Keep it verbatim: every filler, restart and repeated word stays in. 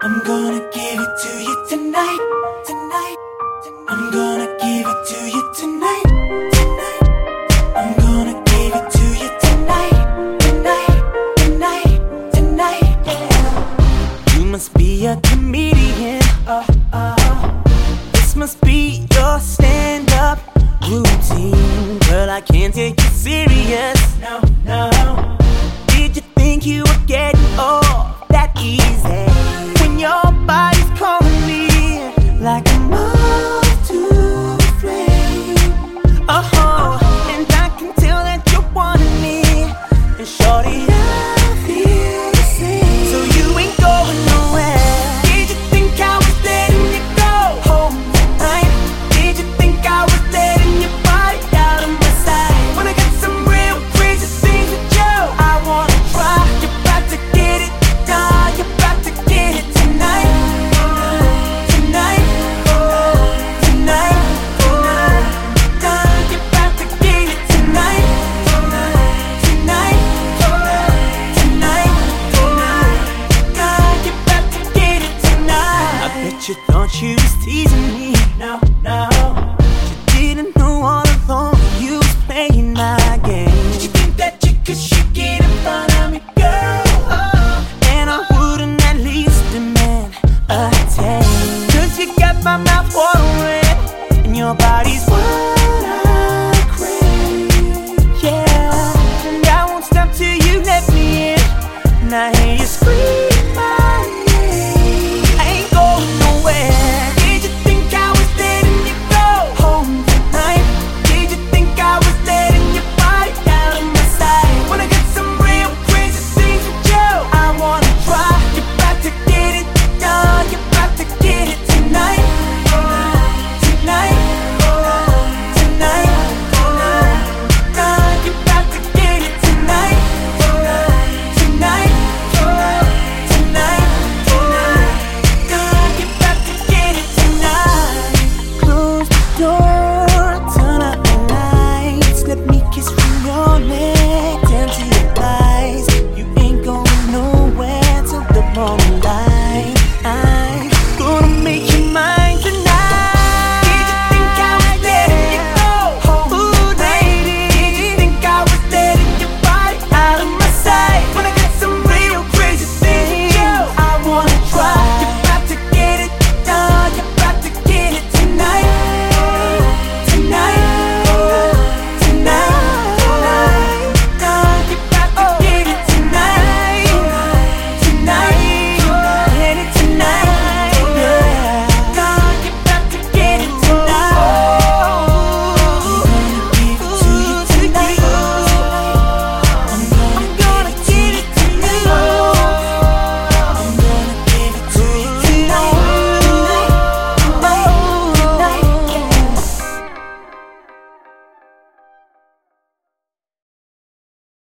I'm gonna give it to you tonight, tonight. I'm gonna give it to you tonight, tonight. I'm gonna give it to you tonight, tonight, tonight, tonight. You must be a comedian. Uh, uh. This must be your stand-up routine. Girl, I can't take you serious. No, no. Did you think you were getting off that easy? When your body's calling me like a moth to the flame. Oh, and I can tell that you're wanting me. And shorty, I feel the same. So you ain't going nowhere. Did you think I was letting you go home tonight? Did you think I was letting your body out of my sight? When I got some real crazy things with you, I wanna try. You're about to get it done. You're about to get it tonight, tonight, tonight, tonight. You're about to get it tonight, tonight, tonight, tonight. You're about to get it tonight. I bet you thought you was teasing